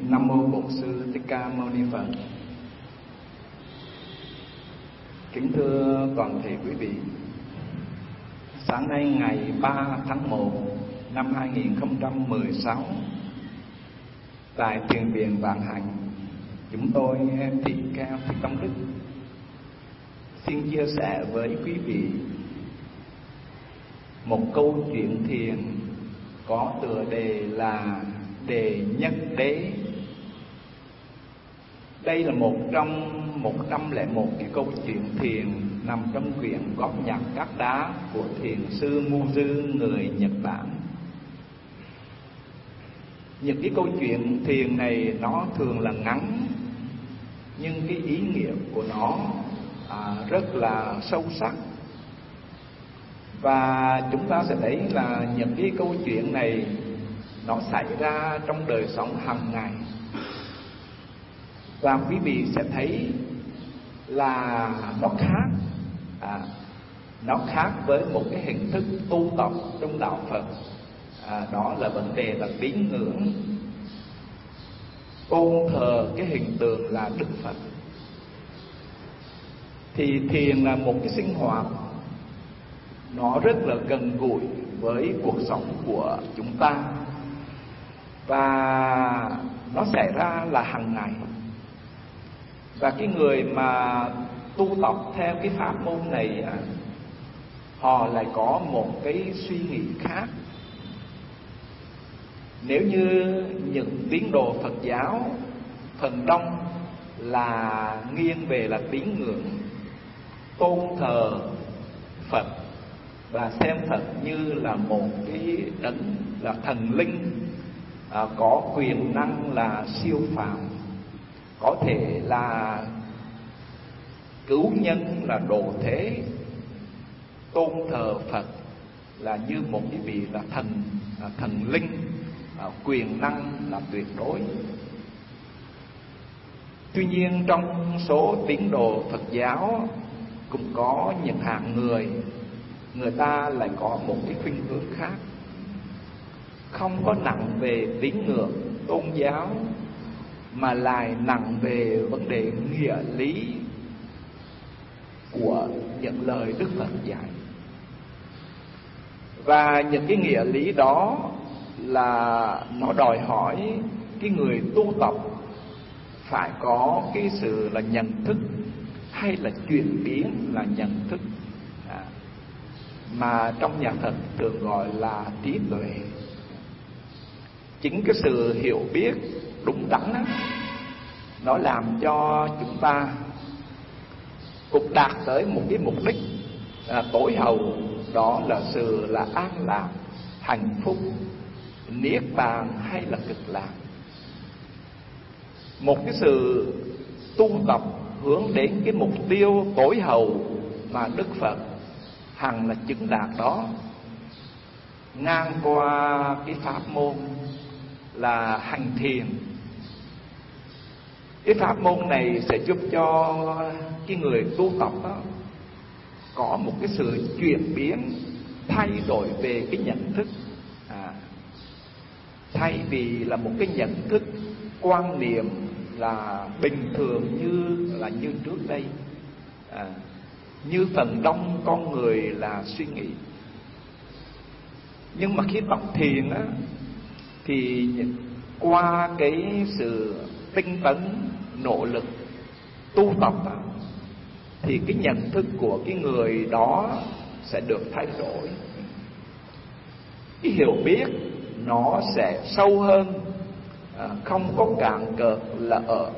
Nam mô Bổn Sư Thích Ca Mâu Ni Phật. Kính thưa toàn thể quý vị, sáng nay ngày 3 tháng 1 năm 2016, tại Thiền viện Vạn Hạnh, chúng tôi Tỳ Kheo Thích Tâm Đức xin chia sẻ với quý vị một câu chuyện thiền có tựa đề là Đề Nhất Đế. Đây là một trong 101 cái câu chuyện thiền nằm trong quyển Góp Nhặt Các Đá của thiền sư Muzu người Nhật Bản. Những cái câu chuyện thiền này nó thường là ngắn, nhưng cái ý nghĩa của nó rất là sâu sắc. Và chúng ta sẽ thấy là những cái câu chuyện này nó xảy ra trong đời sống hàng ngày. Và quý vị sẽ thấy là nó khác với một cái hình thức tu tập trong đạo Phật. Đó là vấn đề là tín ngưỡng, tôn thờ cái hình tượng là Đức Phật. Thì thiền là một cái sinh hoạt nó rất là gần gũi với cuộc sống của chúng ta, và nó xảy ra là hàng ngày. Và cái người mà tu tập theo cái pháp môn này, họ lại có một cái suy nghĩ khác. Nếu như những tín đồ Phật giáo phần đông là nghiêng về là tín ngưỡng, tôn thờ Phật và xem Phật như là một cái đấng là thần linh, có quyền năng là siêu phàm, có thể là cứu nhân, là độ thế, tôn thờ Phật là như một cái vị là thần linh, quyền năng là tuyệt đối. Tuy nhiên trong số tín đồ Phật giáo cũng có những hạng người ta lại có một cái khuynh hướng khác, không có nặng về tín ngưỡng tôn giáo, mà lại nặng về vấn đề nghĩa lý của những lời Đức Phật dạy. Và những cái nghĩa lý đó là nó đòi hỏi cái người tu tập phải có cái sự là nhận thức, hay là chuyển biến là nhận thức, mà trong nhà Phật thường gọi là trí tuệ. Chính cái sự hiểu biết đúng đắn đó, nó làm cho chúng ta cũng đạt tới một cái mục đích tối hậu, đó là sự là an lạc, hạnh phúc, niết bàn hay là cực lạc. Một cái sự tu tập hướng đến cái mục tiêu tối hậu mà Đức Phật hằng là chứng đạt đó, ngang qua cái pháp môn là hành thiền. Cái pháp môn này sẽ giúp cho cái người tu tập đó có một cái sự chuyển biến, thay đổi về cái nhận thức. Thay vì là một cái nhận thức quan niệm là bình thường như trước đây, như phần đông con người là suy nghĩ. Nhưng mà khi tập thiền á, thì qua cái sự tinh tấn, nỗ lực tu tập á, thì cái nhận thức của cái người đó sẽ được thay đổi. Cái hiểu biết nó sẽ sâu hơn, không có cạn cợt là ở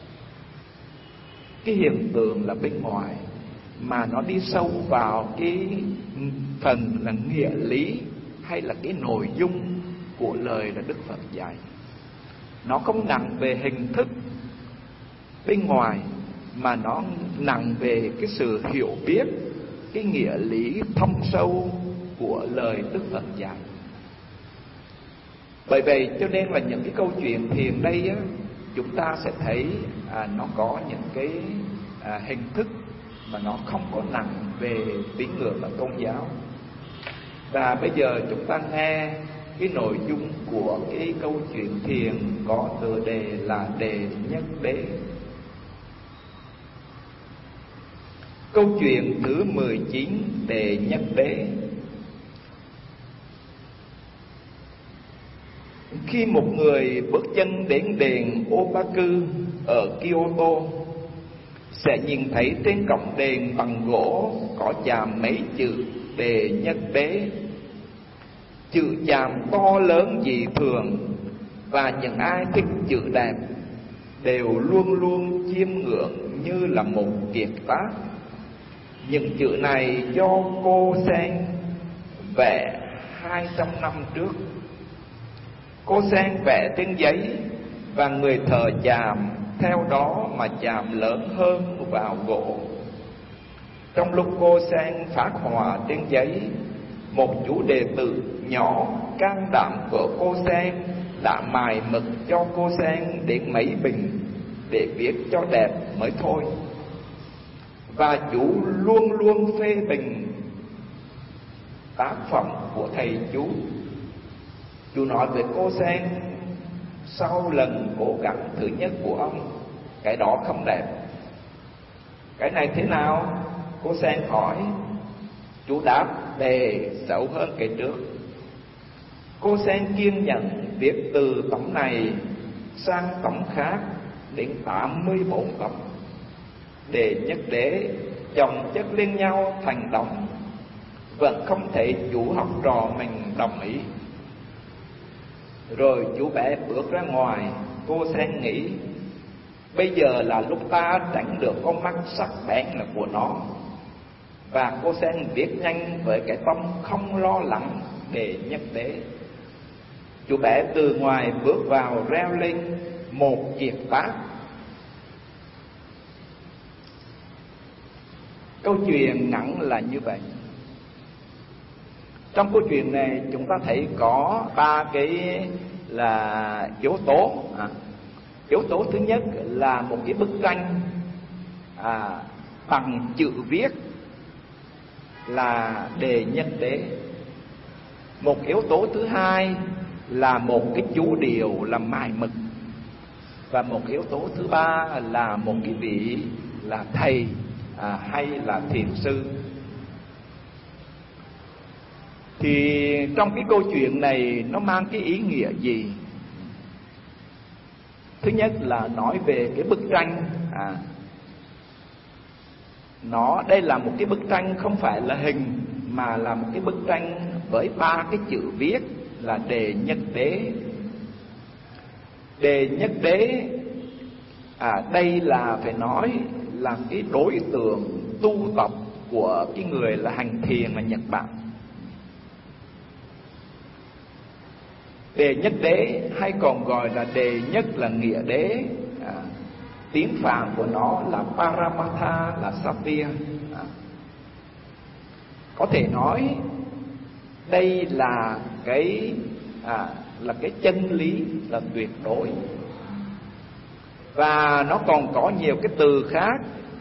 cái hiện tượng là bên ngoài, mà nó đi sâu vào cái phần là nghĩa lý hay là cái nội dung của lời là Đức Phật dạy. Nó không nặng về hình thức bên ngoài, mà nó nặng về cái sự hiểu biết, cái nghĩa lý thâm sâu của lời Đức Phật dạy. Bởi vậy cho nên là những cái câu chuyện thiền đây á, chúng ta sẽ thấy nó có những cái hình thức mà nó không có nặng về tín ngưỡng và tôn giáo. Và bây giờ chúng ta nghe cái nội dung của cái câu chuyện thiền có tựa đề là Đề Nhất Đế. Câu chuyện thứ 19, Đề Nhất Đế. Khi một người bước chân đến đền Obaku ở Kyoto, sẽ nhìn thấy trên cổng đền bằng gỗ có chạm mấy chữ Đề Nhất Đế. Chữ chạm to lớn dị thường, và những ai thích chữ đẹp đều luôn luôn chiêm ngưỡng như là một kiệt tác. Những chữ này do cô Sen vẽ 200 năm trước. Cô Sen vẽ trên giấy và người thợ chạm theo đó mà chạm lớn hơn vào gỗ. Trong lúc cô Sen phát họa trên giấy, một chú đệ tử nhỏ can đảm của cô Sen đã mài mực cho cô Sen đến mấy bình để viết cho đẹp mới thôi. Và chú luôn luôn phê bình tác phẩm của thầy chú. Chú nói với cô Sen, sau lần cố gắng thứ nhất của ông, cái đó không đẹp. Cái này thế nào? Cô Sen hỏi. Chú đáp, đề xấu hơn cái trước. Cô Sen kiên nhẫn viết từ tấm này sang tấm khác đến 84 tấm. Đề Nhất Đế chồng chất lên nhau thành đống, vẫn không thể chú học trò mình đồng ý. Rồi chú bé bước ra ngoài. Cô Sen nghĩ, bây giờ là lúc ta tránh được con mắt sắc bén là của nó. Và cô Sen viết nhanh với cái tâm không lo lắng Đề Nhất Đế. Chú bé từ ngoài bước vào reo lên một kiệt tác. Câu chuyện ngắn là như vậy. Trong câu chuyện này chúng ta thấy có 3 cái là yếu tố. Yếu tố thứ nhất là một cái bức tranh bằng chữ viết là Đề Nhất Đế. Một yếu tố thứ hai là một cái chú điệu là mài mực. Và một yếu tố thứ ba là một cái vị là thầy hay là thiền sư. Thì trong cái câu chuyện này nó mang cái ý nghĩa gì? Thứ nhất là nói về cái bức tranh. Đây là một cái bức tranh không phải là hình, mà là một cái bức tranh với 3 cái chữ viết là Đề Nhất Đế. Đề Nhất Đế đây là phải nói là cái đối tượng tu tập của cái người là hành thiền ở Nhật Bản. Đề Nhất Đế hay còn gọi là Đề Nhất là nghĩa đế. Tiếng Phạn của nó là Paramatha, là Sapir. Có thể nói đây là cái chân lý là tuyệt đối. Và nó còn có nhiều cái từ khác.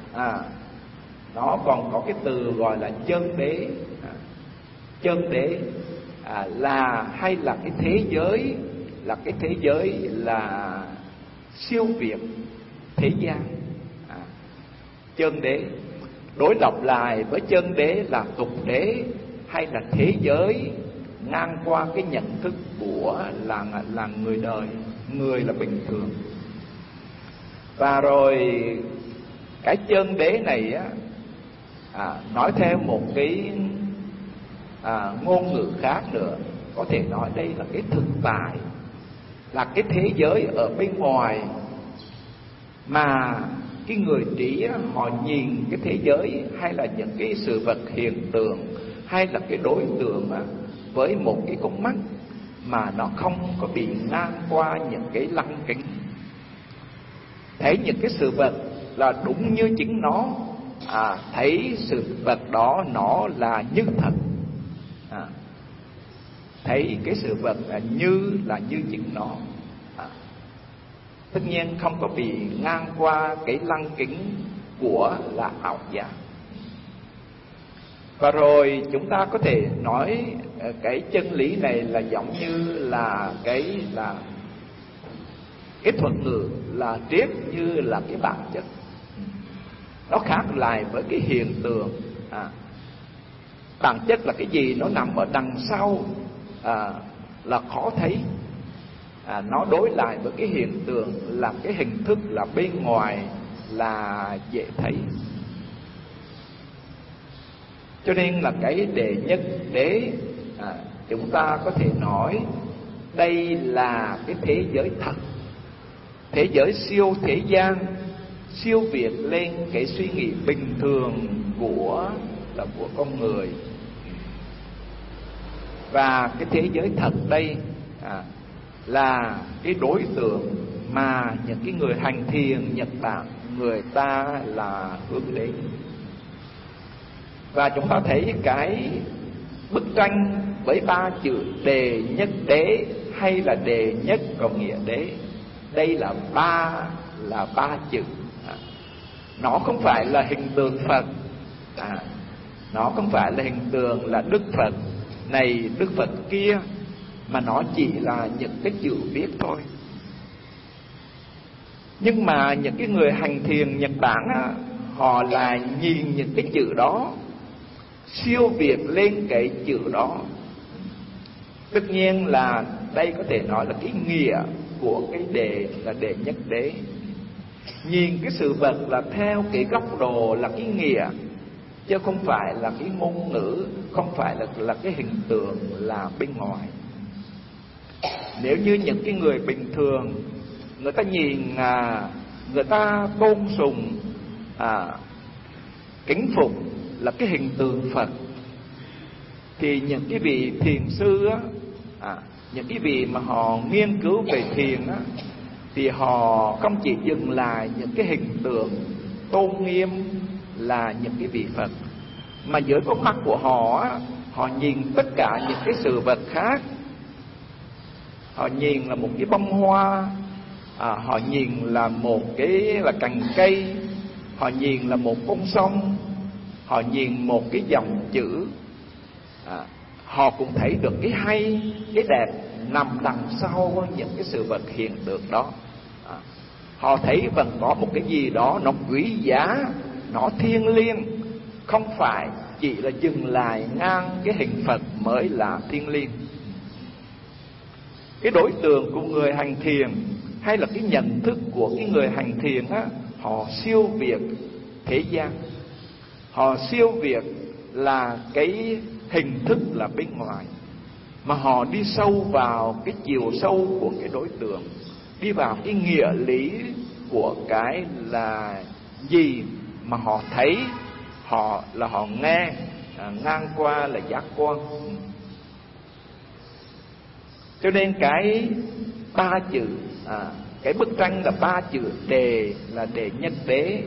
Nó còn có cái từ gọi là chân đế. Chân đế là hay là cái thế giới, là cái thế giới là siêu việt thế gian. Chân đế đối lập lại với chân đế là tục đế, hay là thế giới ngang qua cái nhận thức của là người đời, người là bình thường. Và rồi cái chân đế này nói theo một cái ngôn ngữ khác nữa, có thể nói đây là cái thực tại, là cái thế giới ở bên ngoài mà cái người trí họ nhìn cái thế giới hay là những cái sự vật hiện tượng hay là cái đối tượng với một cái con mắt mà nó không có bị ngang qua những cái lăng kính. Thấy những cái sự vật là đúng như chính nó, thấy sự vật đó nó là như thật, thấy cái sự vật là như chính nó. Tất nhiên không có bị ngang qua cái lăng kính của là ảo giác. Và rồi chúng ta có thể nói cái chân lý này là giống như là cái thuật ngữ là triết như là cái bản chất. Nó khác lại với cái hiện tượng. Bản chất là cái gì, nó nằm ở đằng sau, là khó thấy. Nó đối lại với cái hiện tượng là cái hình thức là bên ngoài là dễ thấy. Cho nên là cái đệ nhất đế, chúng ta có thể nói đây là cái thế giới thật, thế giới siêu thế gian, siêu việt lên cái suy nghĩ bình thường của con người. Và cái thế giới thật đây là cái đối tượng mà những cái người hành thiền Nhật Bản người ta là hướng đến. Và chúng ta thấy cái bức tranh với 3 chữ đề nhất đế hay là đề nhất có nghĩa đế, đây là ba chữ. Nó không phải là hình tượng Phật, nó không phải là hình tượng là Đức Phật này Đức Phật kia, mà nó chỉ là những cái chữ viết thôi. Nhưng mà những cái người hành thiền Nhật Bản họ lại nhìn những cái chữ đó, siêu việt lên cái chữ đó. Tất nhiên là đây có thể nói là cái nghĩa của cái đề là đề nhất đế. Nhìn cái sự vật là theo cái góc độ là cái nghĩa, chứ không phải là cái ngôn ngữ, không phải là cái hình tượng là bên ngoài. Nếu như những cái người bình thường, người ta nhìn, người ta tôn sùng, kính phục là cái hình tượng Phật, thì những cái vị thiền sư những cái vị mà họ nghiên cứu về thiền thì họ không chỉ dừng lại những cái hình tượng tôn nghiêm là những cái vị Phật, mà dưới con mắt của họ họ nhìn tất cả những cái sự vật khác. Họ nhìn là một cái bông hoa, họ nhìn là một cái là cành cây, họ nhìn là một con sông, họ nhìn một cái dòng chữ. Họ cũng thấy được cái hay, cái đẹp nằm đằng sau những cái sự vật hiện tượng đó. Họ thấy vẫn có một cái gì đó nó quý giá, nó thiêng liêng, không phải chỉ là dừng lại ngang cái hình Phật mới là thiêng liêng. Cái đối tượng của người hành thiền hay là cái nhận thức của cái người hành thiền họ siêu việt thế gian, họ siêu việt là cái hình thức là bên ngoài, mà họ đi sâu vào cái chiều sâu của cái đối tượng, đi vào cái nghĩa lý của cái là gì mà họ thấy, họ nghe, ngang qua là giác quan. Cho nên cái 3 chữ, cái bức tranh là 3 chữ đề là đề nhất đế,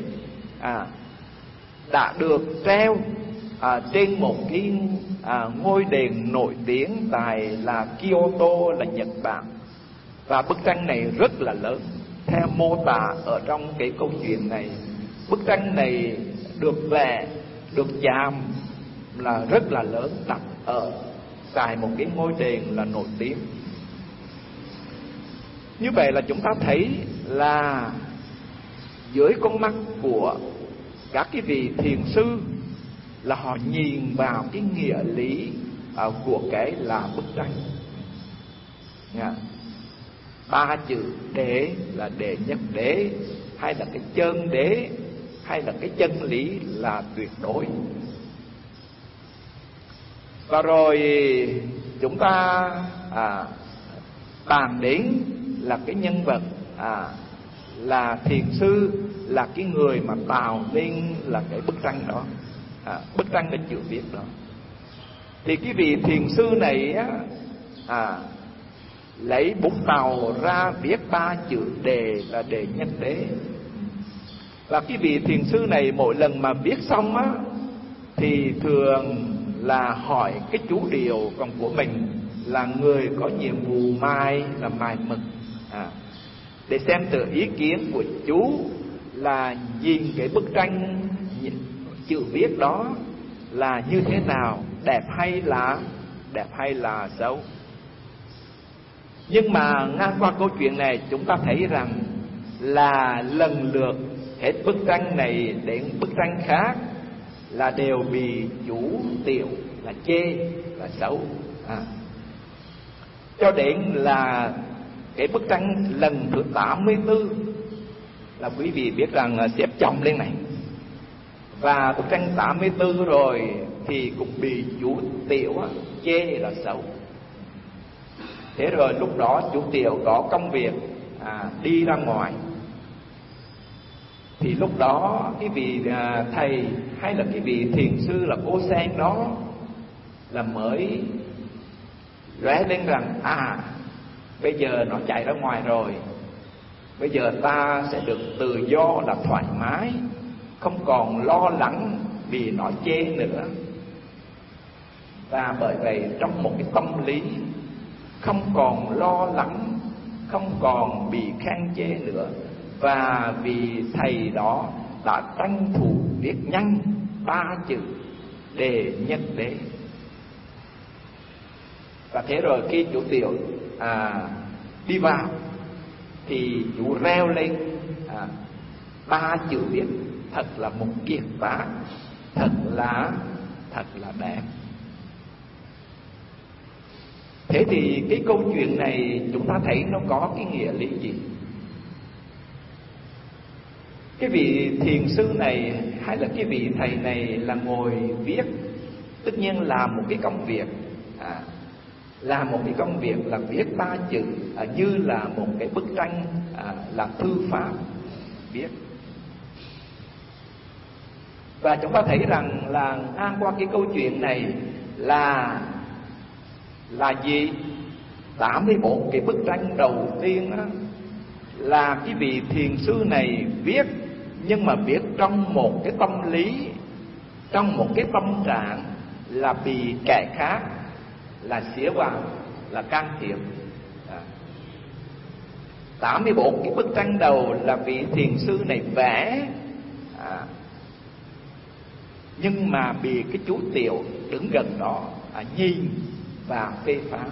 đã được treo trên một cái ngôi đền nổi tiếng tại là Kyoto là Nhật Bản. Và bức tranh này rất là lớn. Theo mô tả ở trong cái câu chuyện này, bức tranh này được vẽ, được chạm là rất là lớn, đặt ở tại một cái ngôi đền là nổi tiếng. Như vậy là chúng ta thấy là dưới con mắt của các cái vị thiền sư là họ nhìn vào cái nghĩa lý của cái là bức tranh. 3 chữ đế là đệ nhất đế, hay là cái chân đế, hay là cái chân lý là tuyệt đối. Và rồi chúng ta bàn đến là cái nhân vật là thiền sư, là cái người mà tạo nên là cái bức tranh đó, bức tranh cái chữ viết đó. Thì cái vị thiền sư này lấy bút tàu ra viết 3 chữ đề là đề nhất đế. Và cái vị thiền sư này mỗi lần mà viết xong thì thường là hỏi cái chú điều còn của mình là người có nhiệm vụ mài là mài mực, để xem từ ý kiến của chú là nhìn cái bức tranh chữ viết đó là như thế nào, đẹp hay là đẹp hay là xấu. Nhưng mà ngang qua câu chuyện này, chúng ta thấy rằng là lần lượt hết bức tranh này đến bức tranh khác là đều bị chủ tiểu là chê là xấu. Cho đến là cái bức tranh lần thứ 84 là quý vị biết rằng xếp chồng lên này. Và bức tranh 84 rồi thì cũng bị chủ tiểu chê là xấu. Thế rồi lúc đó chủ tiểu có công việc đi ra ngoài. Thì lúc đó cái vị thầy hay là cái vị thiền sư là cô sen đó là mới lóe lên rằng bây giờ nó chạy ra ngoài rồi, bây giờ ta sẽ được tự do là thoải mái, không còn lo lắng vì nó chê nữa. Và bởi vậy trong một cái tâm lý không còn lo lắng, không còn bị khen chê nữa. Và vì thầy đó đã tranh thủ viết nhanh 3 chữ đề nhất đế. Và thế rồi khi chủ tiểu đi vào thì chủ reo lên 3 chữ viết thật là một kiệt tác, thật là đẹp. Thế thì cái câu chuyện này chúng ta thấy nó có cái nghĩa lý gì? Cái vị thiền sư này hay là cái vị thầy này là ngồi viết, tất nhiên là một cái công việc, là một cái công việc là viết 3 chữ, như là một cái bức tranh là thư pháp viết. Và chúng ta thấy rằng là ngang qua cái câu chuyện này là gì? 84 cái bức tranh đầu tiên đó là cái vị thiền sư này viết, nhưng mà viết trong một cái tâm lý, trong một cái tâm trạng là bị kẻ khác là xía vào, là can thiệp. 84 cái bức tranh đầu là vị thiền sư này vẽ, nhưng mà bị cái chú tiểu đứng gần đó nhìn và phê phán,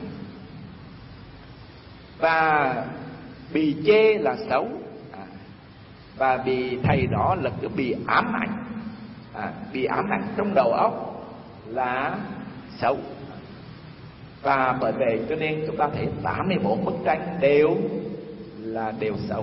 và bị chê là xấu, và bị thầy đó là cứ bị ám ảnh, bị ám ảnh trong đầu óc là xấu. Và bởi vậy cho nên chúng ta thấy 84 bức tranh đều xấu.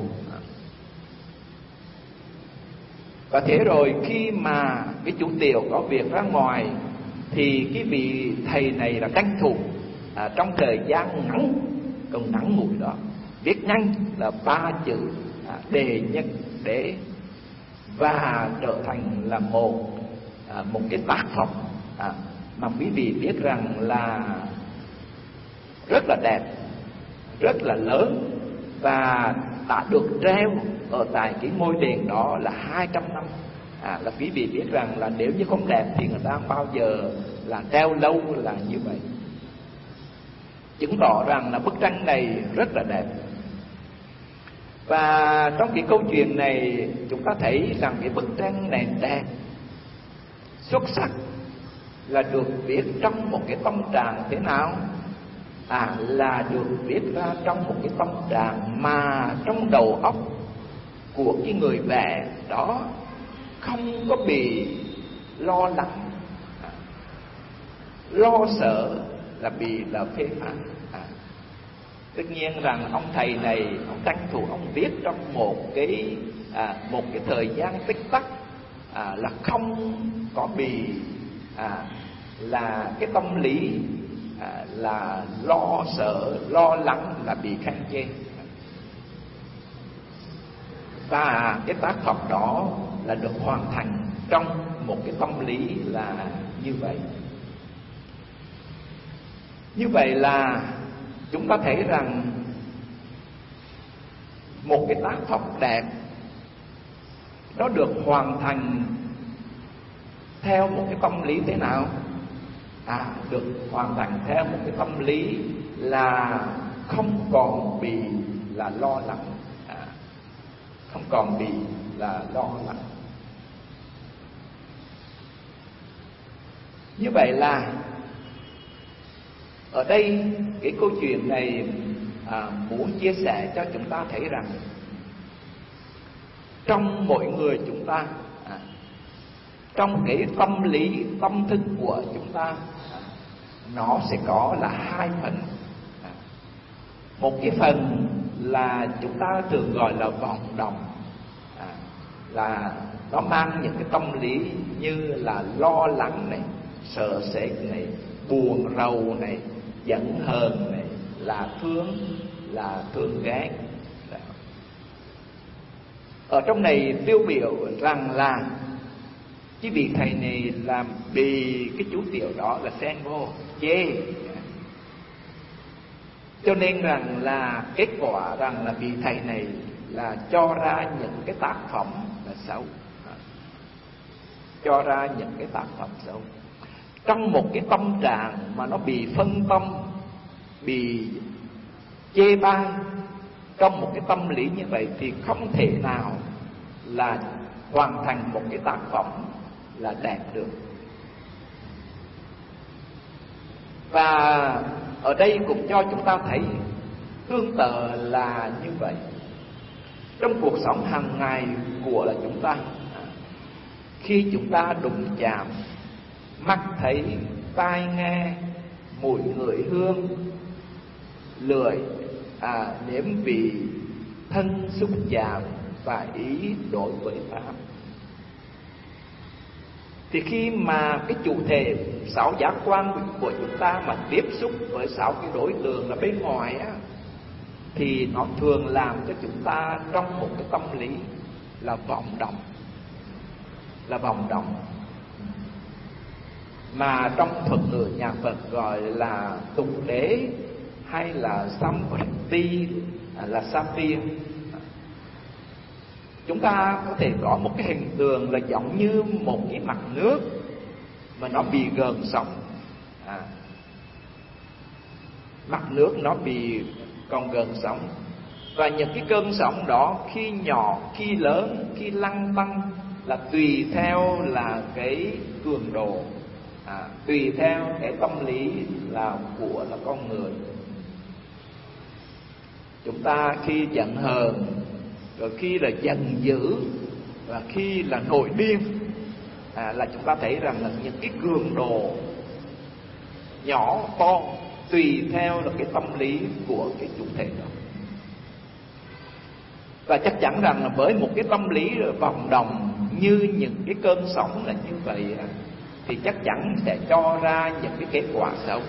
Và thế rồi khi mà cái chủ tiểu có việc ra ngoài thì cái vị thầy này là tranh thủ trong thời gian ngắn, còn ngắn ngủi đó, viết nhanh là 3 chữ đề nhất đế, và trở thành là một cái tác phẩm mà quý vị biết rằng là rất là đẹp, rất là lớn, và đã được treo ở tại cái ngôi đền đó là 200 năm. Là quý vị biết rằng là nếu như không đẹp thì người ta không bao giờ là treo lâu là như vậy, chứng tỏ rằng là bức tranh này rất là đẹp. Và trong cái câu chuyện này chúng ta thấy rằng cái bức tranh này đẹp, xuất sắc, là được viết trong một cái tâm trạng thế nào? Là được viết ra trong một cái tâm trạng mà trong đầu óc của cái người vẽ đó không có bị lo lắng, lo sợ là bị là phê phán. Tất nhiên rằng ông thầy này, ông tranh thủ ông viết trong một cái thời gian tích tắc, là không có bị là cái tâm lý là lo sợ, lo lắng là bị khen chê. Và cái tác phẩm đó là được hoàn thành trong một cái tâm lý là như vậy. Như vậy là chúng ta thấy rằng một cái tác phẩm đẹp nó được hoàn thành theo một cái tâm lý thế nào? Được hoàn thành theo một cái tâm lý là không còn bị là lo lắng, không còn bị là lo lắng. Như vậy là Ở đây cái câu chuyện này muốn chia sẻ cho chúng ta thấy rằng trong mỗi người chúng ta, trong cái tâm lý tâm thức của chúng ta, nó sẽ có là hai phần. Một cái phần là chúng ta thường gọi là vọng động, là nó mang những cái tâm lý như là lo lắng này, sợ sệt này, buồn rầu này, giận hờn này, là thương ghét. Ở trong này tiêu biểu rằng là cái vị thầy này làm bị cái chú tiểu đó là xen vô chê, cho nên rằng là kết quả rằng là vị thầy này là cho ra những cái tác phẩm là xấu, cho ra những cái tác phẩm xấu. Trong một cái tâm trạng mà nó bị phân tâm, bị chê bai, trong một cái tâm lý như vậy thì không thể nào là hoàn thành một cái tác phẩm là đẹp được. Và ở đây cũng cho chúng ta thấy tương tự là như vậy. Trong cuộc sống hàng ngày của là chúng ta, khi chúng ta đụng chạm, mắt thấy, tai nghe, mùi ngửi hương, lưỡi nếm vị, thân xúc chạm và ý đối với pháp, thì khi mà cái chủ thể sáu giác quan của chúng ta mà tiếp xúc với sáu cái đối tượng là bên ngoài á, thì nó thường làm cho chúng ta trong một cái tâm lý là vọng động, là vọng động, mà trong thuật ngữ nhà Phật gọi là tục đế hay là samvriti, là sapir. Chúng ta có thể có một cái hình tượng là giống như một cái mặt nước mà nó bị gợn sóng. Mặt nước nó bị còn gợn sóng, và những cái cơn sóng đó khi nhỏ, khi lớn, khi lăn tăn là tùy theo là cái cường độ, tùy theo cái tâm lý là của là con người. Chúng ta khi giận hờn, rồi khi là giận dữ, và khi là nổi điên, là chúng ta thấy rằng là những cái cường độ nhỏ to tùy theo là cái tâm lý của cái chủ thể đó. Và chắc chắn rằng là với một cái tâm lý vọng động như những cái cơn sóng là như vậy, thì chắc chắn sẽ cho ra những cái kết quả xấu.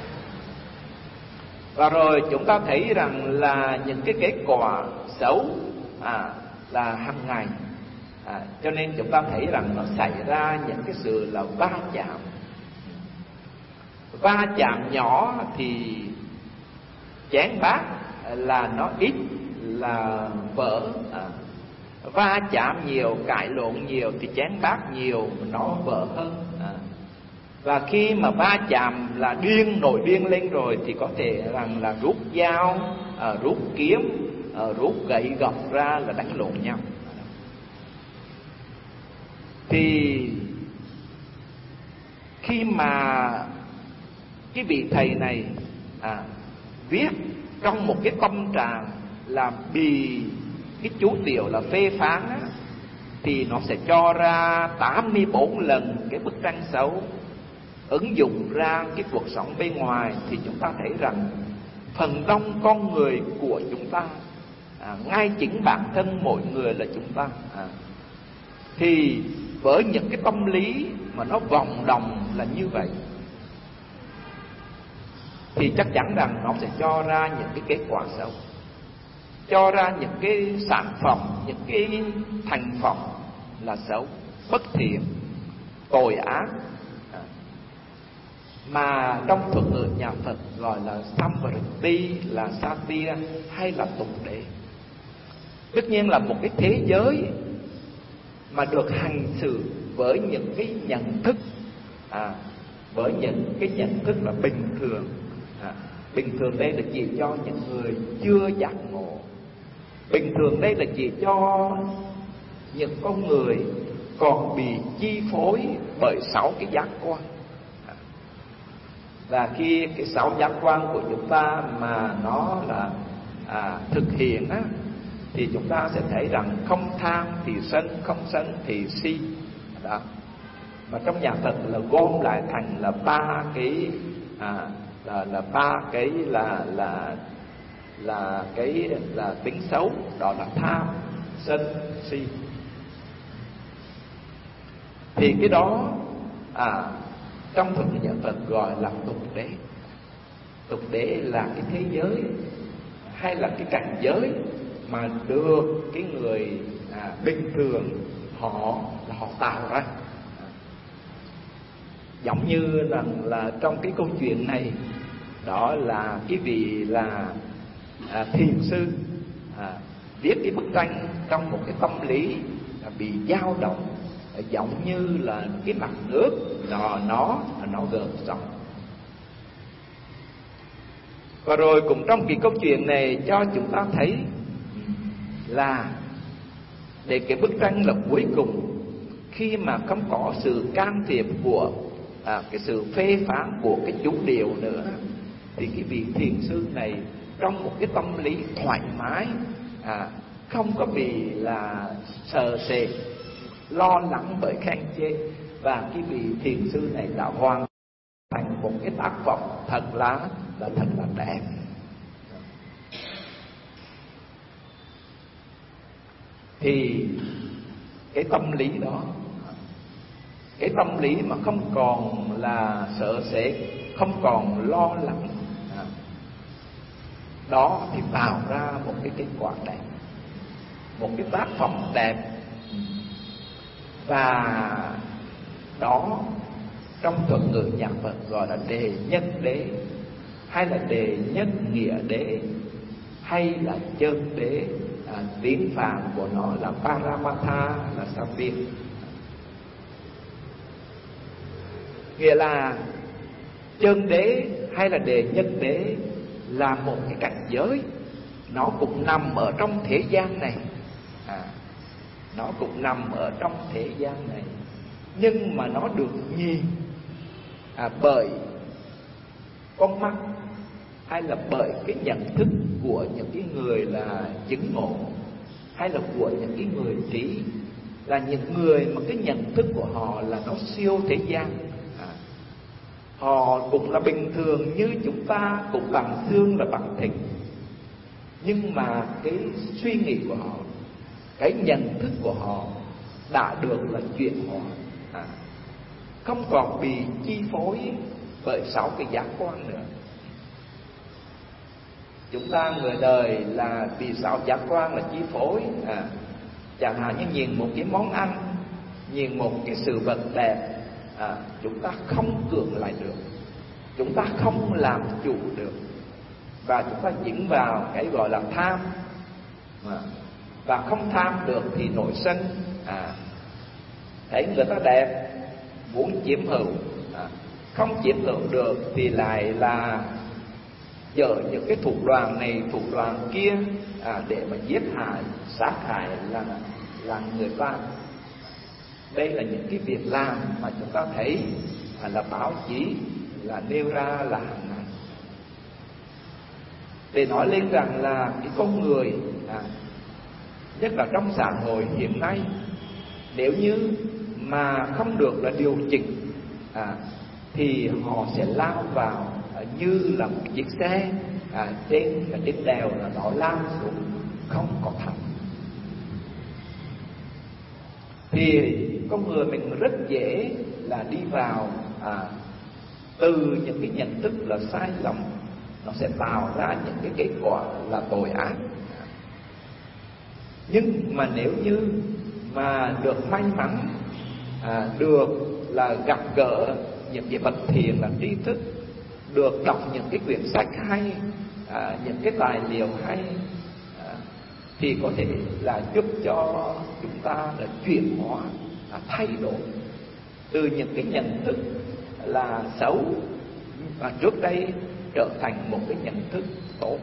Và rồi chúng ta thấy rằng là những cái kết quả xấu là hàng ngày, cho nên chúng ta thấy rằng nó xảy ra những cái sự là va chạm. Va chạm nhỏ thì chén bát là nó ít là vỡ, va chạm nhiều, cãi lộn nhiều thì chén bát nhiều nó vỡ hơn. Và khi mà va chạm là nổi điên lên rồi thì có thể rằng là rút dao, rút kiếm, rút gậy gộc ra là đánh lộn nhau. Thì khi mà cái vị thầy này viết trong một cái tâm trạng là bị cái chú tiểu là phê phán á, thì nó sẽ cho ra 84 lần cái bức tranh xấu. Ứng dụng ra cái cuộc sống bên ngoài thì chúng ta thấy rằng phần đông con người của chúng ta, ngay chính bản thân mỗi người là chúng ta, thì với những cái tâm lý mà nó vọng động là như vậy, thì chắc chắn rằng nó sẽ cho ra những cái kết quả xấu, cho ra những cái sản phẩm, những cái thành phẩm là xấu, bất thiện, tội ác, mà trong thuật ngữ nhà Phật gọi là samvriti, là satya hay là tục đế. Tất nhiên là một cái thế giới mà được hành xử với những cái nhận thức, với những cái nhận thức là bình thường. Bình thường đây là chỉ cho những người chưa giác ngộ. Bình thường đây là chỉ cho những con người còn bị chi phối bởi 6 cái giác quan. Và khi cái 6 giác quan của chúng ta mà nó là thực hiện á, thì chúng ta sẽ thấy rằng không tham thì sân, không sân thì si. Đó. Và trong nhà Phật là gom lại thành là ba cái ba cái là tính xấu, đó là tham, sân, si. Thì cái đó trong thuật nhà Phật gọi là tục đế. Tục đế là cái thế giới hay là cái cảnh giới mà được cái người bình thường họ tạo ra. Giống như là trong cái câu chuyện này, đó là cái vị là thiền sư viết cái bức tranh trong một cái tâm lý bị dao động, giống như là cái mặt nước nó gợn sóng. Và rồi cũng trong cái câu chuyện này cho chúng ta thấy là để cái bức tranh là cuối cùng, khi mà không có sự can thiệp của cái sự phê phán của cái chủ điều nữa, thì cái vị thiền sư này trong một cái tâm lý thoải mái, không có bị là sợ sệt, lo lắng bởi khen chê, và cái vị thiền sư này đã hoàn thành một cái tác phẩm thật là đẹp. Thì cái tâm lý đó, cái tâm lý mà không còn là sợ sệt, không còn lo lắng, đó thì tạo ra một cái kết quả đẹp, một cái tác phẩm đẹp. Và đó trong thuật ngữ nhà Phật gọi là đề nhất đế, hay là đề nhất nghĩa đế, hay là chân đế. Tiếng Phạn của nó là Paramatha, là sao biết. Nghĩa là chân đế hay là đề nhất đế là một cái cảnh giới, nó cũng nằm ở trong thế gian này, nó cũng nằm ở trong thế gian này, nhưng mà nó được nhìn bởi con mắt, hay là bởi cái nhận thức của những cái người là chứng ngộ, hay là của những cái người trí, là những người mà cái nhận thức của họ là nó siêu thế gian. Họ cũng là bình thường như chúng ta, cũng bằng xương là bằng thịt, nhưng mà cái suy nghĩ của họ, cái nhận thức của họ đã được là chuyển hóa, không còn bị chi phối bởi 6 cái giác quan nữa. Chúng ta người đời là bị 6 giác quan là chi phối, chẳng hạn như nhìn một cái món ăn, nhìn một cái sự vật đẹp, chúng ta không cưỡng lại được, chúng ta không làm chủ được, và chúng ta dính vào cái gọi là tham, và không tham được thì nổi sân. Thấy người ta đẹp muốn chiếm hữu, không chiếm hữu được thì lại là dở những cái thủ đoạn này thủ đoạn kia để mà giết hại, sát hại là người ta. Đây là những cái việc làm mà chúng ta thấy là báo chí là nêu ra là hàng ngày, để nói lên rằng là cái con người, nhất là trong xã hội hiện nay, nếu như mà không được là điều chỉnh, thì họ sẽ lao vào như là một chiếc xe trên đèo, là nó lao xuống không có thẳng. Thì con người mình rất dễ là đi vào từ những cái nhận thức là sai lầm, nó sẽ tạo ra những cái kết quả là tội ác. Nhưng mà nếu như mà được may mắn được là gặp gỡ những cái bậc thiền là tri thức, được đọc những cái quyển sách hay, những cái tài liệu hay, thì có thể là giúp cho chúng ta là chuyển hóa, thay đổi từ những cái nhận thức là xấu và trước đây trở thành một cái nhận thức tốt.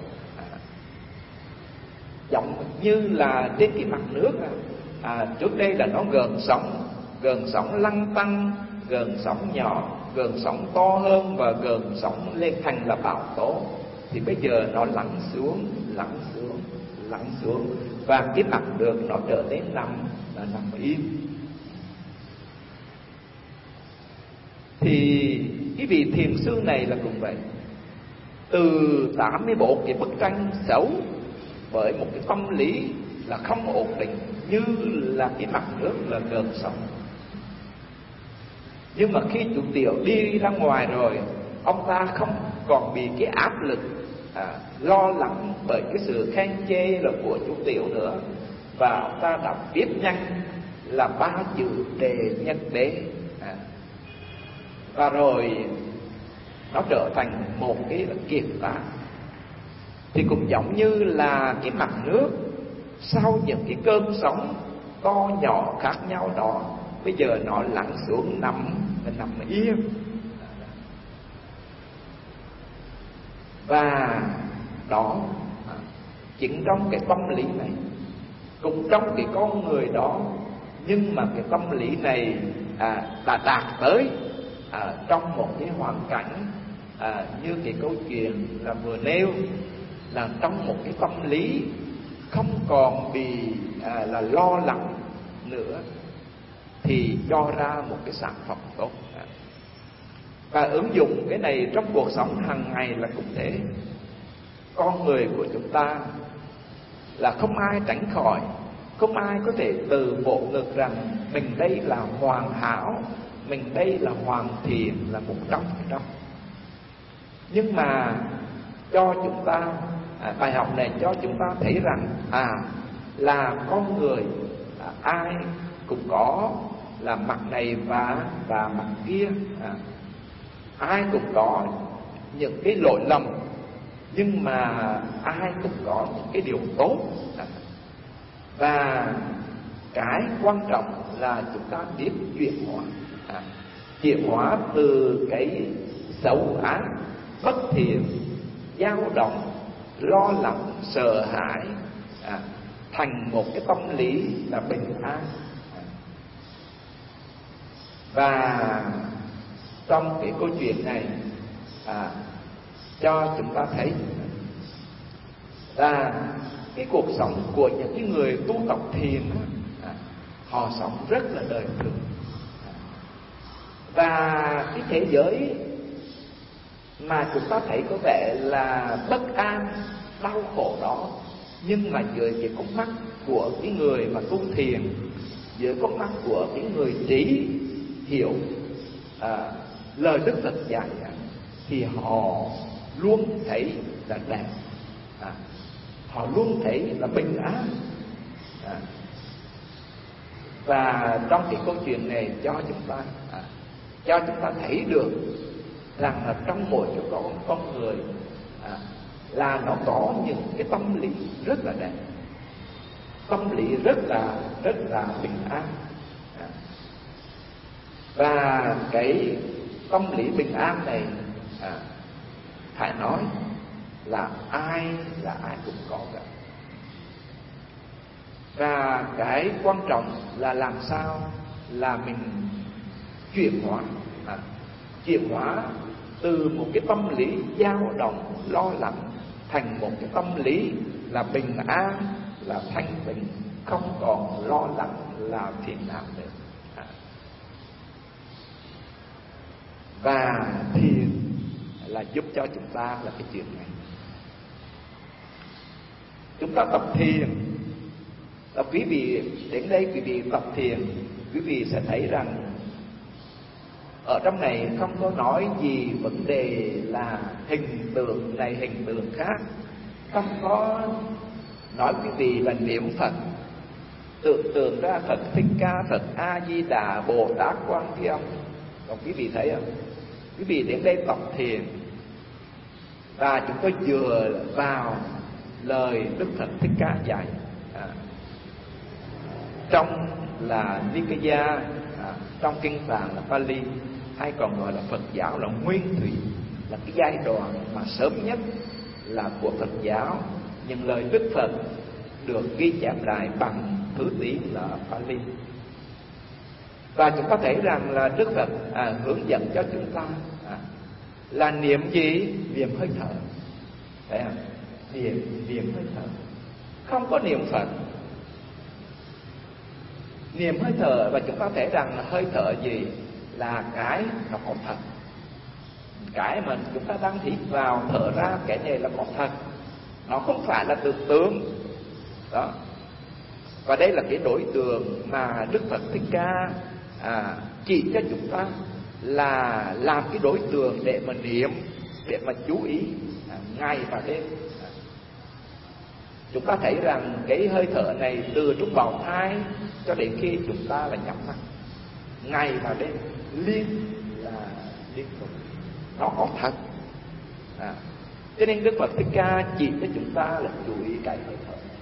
Giống như là trên cái mặt nước, trước đây là nó gợn sóng lăn tăn, gợn sóng nhỏ, gợn sóng to hơn và gợn sóng lên thành là bão tố, thì bây giờ nó lắng xuống, lắng xuống, lắng xuống, và cái mặt nước nó trở nên nằm im. Thì cái vị thiền sư này là cũng vậy, từ 84 cái bức tranh xấu với một cái tâm lý là không ổn định như là cái mặt nước là gợn sóng. Nhưng mà khi chủ tiểu đi ra ngoài rồi, ông ta không còn bị cái áp lực lo lắng bởi cái sự khen chê là của chủ tiểu nữa, và ông ta đã viết nhanh là 3 chữ đề nhân đế, và rồi nó trở thành một cái kiệt tác. Thì cũng giống như là cái mặt nước sau những cái cơn sóng to nhỏ khác nhau đó, bây giờ nó lắng xuống nằm yên. Và đó, chính trong cái tâm lý này, cũng trong cái con người đó, nhưng mà cái tâm lý này đã đạt tới trong một cái hoàn cảnh như cái câu chuyện là vừa nêu, là trong một cái tâm lý không còn bị là lo lắng nữa, thì cho ra một cái sản phẩm tốt. Và ứng dụng cái này trong cuộc sống hàng ngày là cũng thế. Con người của chúng ta là không ai tránh khỏi, không ai có thể từ bộ ngực rằng mình đây là hoàn hảo, mình đây là hoàn thiện, là 100%. Nhưng mà cho chúng ta bài học này cho chúng ta thấy rằng là con người ai cũng có là mặt này và mặt kia, ai cũng có những cái lỗi lầm, nhưng mà ai cũng có những cái điều tốt. Và cái quan trọng là chúng ta biết chuyển hóa từ cái xấu ác, bất thiện, dao động, lo lắng, sợ hãi thành một cái tâm lý là bình an. Và trong cái câu chuyện này cho chúng ta thấy là cái cuộc sống của những cái người tu tập thiền họ sống rất là đời thường. Và cái thế giới mà chúng ta thấy có vẻ là bất an, đau khổ đó, nhưng mà dưới cái con mắt của cái người mà tu thiền, dưới con mắt của cái người trí hiểu lời Đức Phật dạy, thì họ luôn thấy là đẹp, họ luôn thấy là bình an. Và trong cái câu chuyện này cho chúng ta thấy được rằng là trong mỗi con người là nó có những cái tâm lý rất là đẹp, tâm lý rất là bình an. Và cái tâm lý bình an này phải nói là ai cũng có cả. Và cái quan trọng là làm sao là mình chuyển hóa từ một cái tâm lý dao động lo lắng thành một cái tâm lý là bình an, là thanh bình, không còn lo lắng là phiền não nữa. Và thiền là giúp cho chúng ta là cái chuyện này. Chúng ta tập thiền là quý vị đến đây, quý vị tập thiền, quý vị sẽ thấy rằng ở trong này không có nói gì vấn đề là hình tượng này hình tượng khác, không có nói quý vị là niệm Phật, tưởng tượng ra Phật Thích Ca, Phật A Di Đà, Bồ Tát, Quan Thế Âm. Còn quý vị thấy không? Quý vị đến đây tập thiền và chúng tôi dựa vào lời Đức Phật Thích Ca dạy trong là Nikaya, trong kinh Tạng là Pali, hay còn gọi là Phật giáo là nguyên thủy, là cái giai đoạn mà sớm nhất là của Phật giáo. Những lời Đức Phật được ghi chép lại bằng thứ tiếng là Pali. Và chúng ta thấy rằng là Đức Phật hướng dẫn cho chúng ta là niệm gì? Niệm hơi thở. Thấy không? Niệm hơi thở. Không có niệm Phật, niệm hơi thở. Và chúng ta thấy rằng là hơi thở gì? Là cái nó có thật. Cái mà chúng ta đang hít vào thở ra, cái này là có thật, nó không phải là tưởng tượng đó. Và đây là cái đối tượng mà Đức Phật Thích Ca chỉ cho chúng ta là làm cái đối tượng để mà niệm, để mà chú ý ngày và đêm. Chúng ta thấy rằng cái hơi thở này từ trong bào thai cho đến khi chúng ta là nhắm mắt, ngày và đêm liên tục, nó có thật. Cho nên Đức Phật Thích Ca chỉ cho chúng ta là chú ý cái hơi thở này.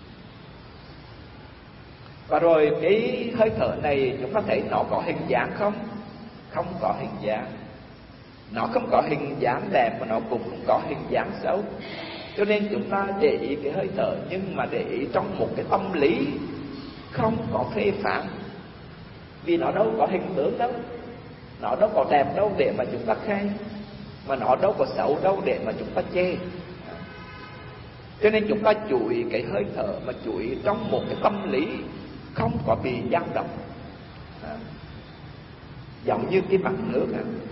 Và rồi cái hơi thở này chúng ta thấy nó có hình dáng không? Không có hình dáng. Nó không có hình dáng đẹp mà nó cũng không có hình dáng xấu. Cho nên chúng ta để ý cái hơi thở, nhưng mà để ý trong một cái tâm lý không có phê phán. Vì nó đâu có hình tướng đâu, nó đâu có đẹp đâu để mà chúng ta khen, mà nó đâu có xấu đâu để mà chúng ta chê. Cho nên chúng ta chú ý cái hơi thở, mà chú ý trong một cái tâm lý không có bị dao động. Giống như cái mặt nước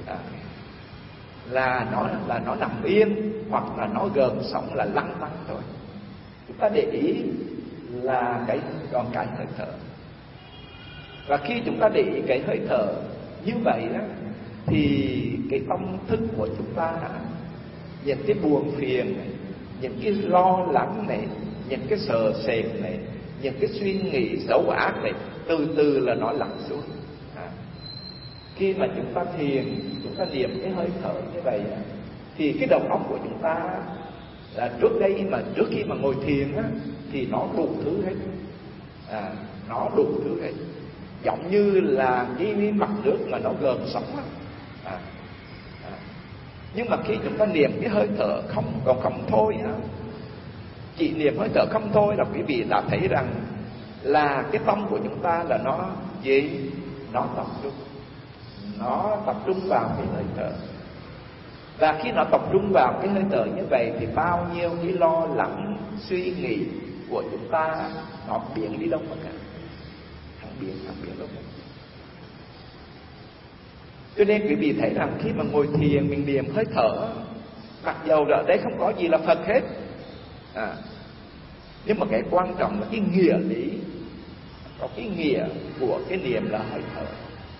là nó nằm yên, hoặc là nó gợn sóng là lăn tăn thôi. Chúng ta để ý là cái hơi thở. Và khi chúng ta để ý cái hơi thở như vậy đó, thì cái tâm thức của chúng ta, những cái buồn phiền này, những cái lo lắng này, những cái sợ sệt này, những cái suy nghĩ xấu ác này, từ từ là nó lắng xuống. Khi mà chúng ta thiền, chúng ta niệm cái hơi thở như vậy, thì cái đầu óc của chúng ta là trước khi mà ngồi thiền á, thì nó đủ thứ hết. Nó đủ thứ hết. Giống như là cái mặt nước mà nó gợn sóng á. Nhưng mà khi chúng ta niệm cái hơi thở không thôi á, chỉ niệm hơi thở không thôi là quý vị đã thấy rằng là cái tâm của chúng ta là nó gì? Nó tập trung vào cái hơi thở. Và khi nó tập trung vào cái hơi thở như vậy thì bao nhiêu cái lo lắng, suy nghĩ của chúng ta nó biến đi đâu mà cả. Không biến đâu cả. Cho nên quý vị thấy rằng khi mà ngồi thiền mình niệm hơi thở, mặc dầu ở đây không có gì là Phật hết, nhưng mà cái quan trọng là cái nghĩa lý, có cái nghĩa của cái niệm là hơi thở.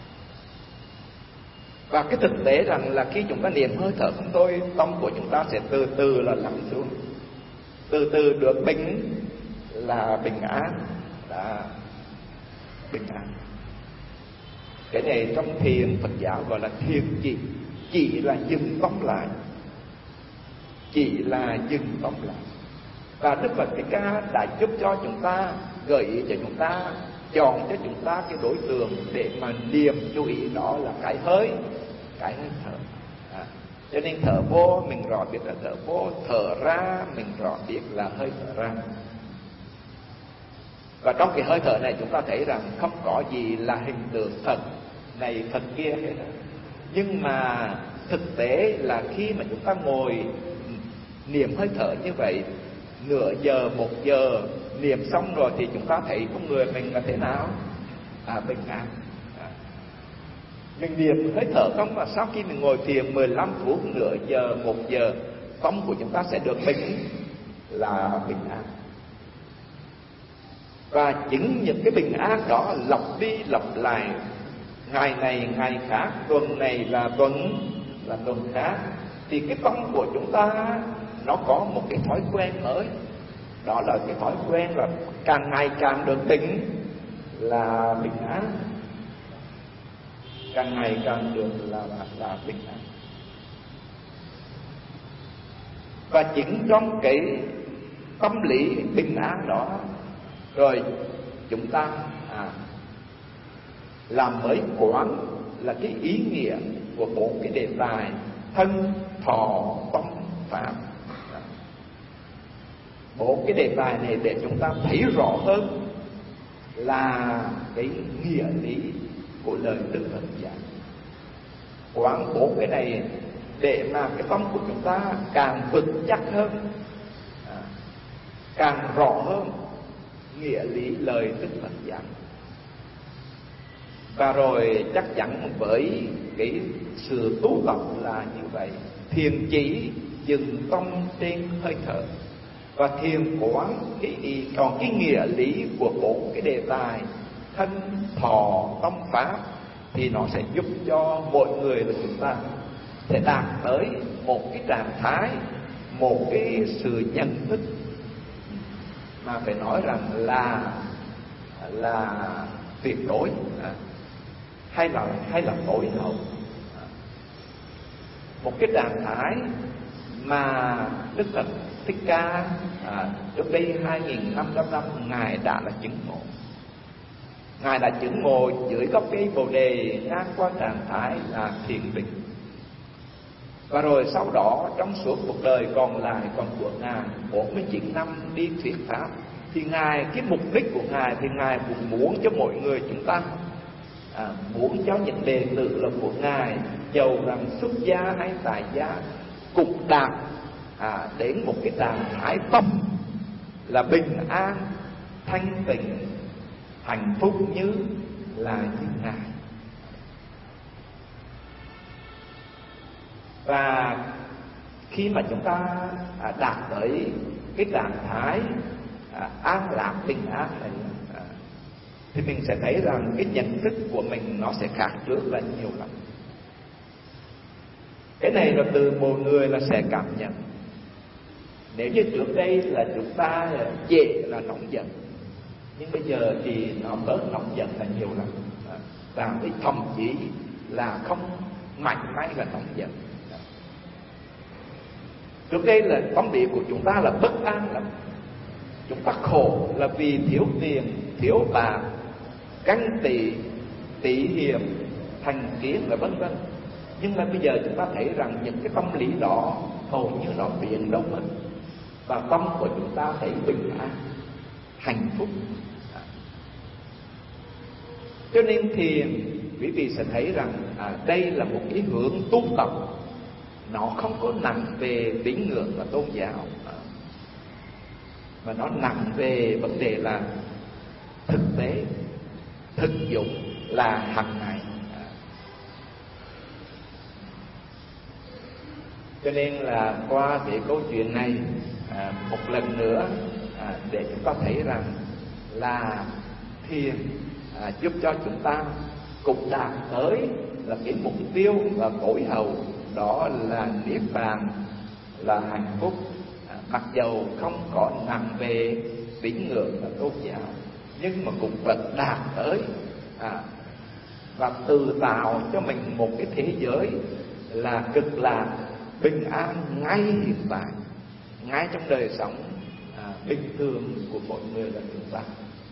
Và cái thực tế rằng là khi chúng ta niệm hơi thở không thôi, tâm của chúng ta sẽ từ từ là lắng xuống, từ từ được bình là bình an, là bình an. Cái này trong thiền Phật giáo gọi là thiền chỉ là dừng tâm lại, chỉ là dừng tâm lại. Và Đức Phật Thích Ca đã giúp cho chúng ta, gợi ý cho chúng ta, chọn cho chúng ta cái đối tượng để mà niệm chú ý, đó là cái hơi thở. Cho nên thở vô mình rõ biết là thở vô, thở ra mình rõ biết là hơi thở ra. Và trong cái hơi thở này chúng ta thấy rằng không có gì là hình tượng Phật này Phật kia hết. Nhưng mà thực tế là khi mà chúng ta ngồi niệm hơi thở như vậy, nửa giờ, 1 giờ niệm xong rồi thì chúng ta thấy con người mình là thế nào? Bình an. Mình niệm hơi thở không, mà sau khi mình ngồi thiền 15 phút, nửa giờ, 1 giờ, tâm của chúng ta sẽ được bình an. Và chính những cái bình an đó lặp đi lặp lại, ngày này ngày khác, tuần này là tuần khác, thì cái tâm của chúng ta nó có một cái thói quen mới. Đó là cái thói quen là càng ngày càng được tỉnh là bình an, càng ngày càng được là bình an. Và chính trong cái tâm lý bình an đó, rồi chúng ta làm mới quán là cái ý nghĩa của 4 cái đề tài thân, thọ, tâm, pháp. 4 cái đề tài này để chúng ta thấy rõ hơn là cái nghĩa lý của lời Đức Phật dạy. Quán bố cái này để mà cái tâm của chúng ta càng vững chắc hơn, càng rõ hơn nghĩa lý lời Đức Phật dạy. Và rồi chắc chắn với cái sự tu tập là như vậy, thiền chỉ dừng tâm trên hơi thở, và thiền quán còn cái nghĩa lý của bốn cái đề tài thân, thọ, tâm, pháp thì nó sẽ giúp cho mọi người là chúng ta sẽ đạt tới một cái trạng thái, một cái sự nhận thức mà phải nói rằng là tuyệt đối, hay là tối hậu, một cái trạng thái mà Đức Phật Thích Ca trước đây 2.500 năm ngài đã là chứng ngộ. Ngài đã chứng ngộ dưới gốc cây Bồ Đề ngang qua trạng thái là thiền định. Và rồi sau đó trong suốt cuộc đời còn lại của ngài 49 năm đi thuyết pháp, thì ngài, cái mục đích của ngài thì ngài cũng muốn cho mọi người chúng ta, muốn cho những đệ tử là của ngài, dầu rằng xuất gia hay tại gia, cũng đạt đến một cái trạng thái tâm là bình an, thanh tịnh, hạnh phúc như ngài. Và khi mà chúng ta đạt tới cái trạng thái an lạc, bình an này, thì mình sẽ thấy rằng cái nhận thức của mình nó sẽ khác trước là nhiều lắm. Cái này là từ một người là sẽ cảm nhận. Nếu như trước đây là chúng ta dễ là nóng giận, nhưng bây giờ thì nó bớt nóng giận là nhiều lắm, và thậm chí là không mạnh mẽ là nóng giận. Trước đây là tâm địa của chúng ta là bất an lắm, chúng ta khổ là vì thiếu tiền, thiếu bạc, ganh tị, tị hiềm, thành kiến và vân vân. Nhưng mà bây giờ chúng ta thấy rằng những cái tâm lý đó hầu như nó biến đâu mất, và tâm của chúng ta thấy bình an, hạnh phúc. Cho nên thiền, quý vị sẽ thấy rằng đây là một cái hướng tu tập, nó không có nặng về tín ngưỡng và tôn giáo, mà nó nặng về vấn đề là thực tế, thực dụng, là hàng ngày. Cho nên là qua cái câu chuyện này một lần nữa để chúng ta thấy rằng là thiền giúp cho chúng ta cũng đạt tới là cái mục tiêu và cội hậu, đó là niết bàn, là hạnh phúc, mặc dầu không có nặng về tín ngưỡng và tôn giáo, nhưng mà cũng vẫn đạt tới và tự tạo cho mình một cái thế giới là cực lạc, bình an ngay hiện tại, ngay trong đời sống bình thường của mọi người là chúng ta.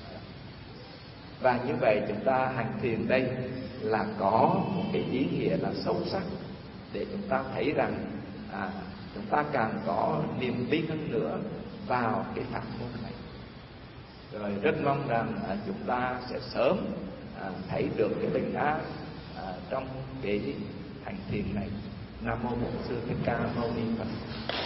Và như vậy chúng ta hành thiền đây là có một cái ý nghĩa là sâu sắc, để chúng ta thấy rằng chúng ta càng có niềm tin hơn nữa vào cái pháp môn này. Rồi rất mong rằng chúng ta sẽ sớm thấy được cái bình an trong cái hành thiền này. Nam mô Bổn Sư Thích Ca Mâu Ni Phật.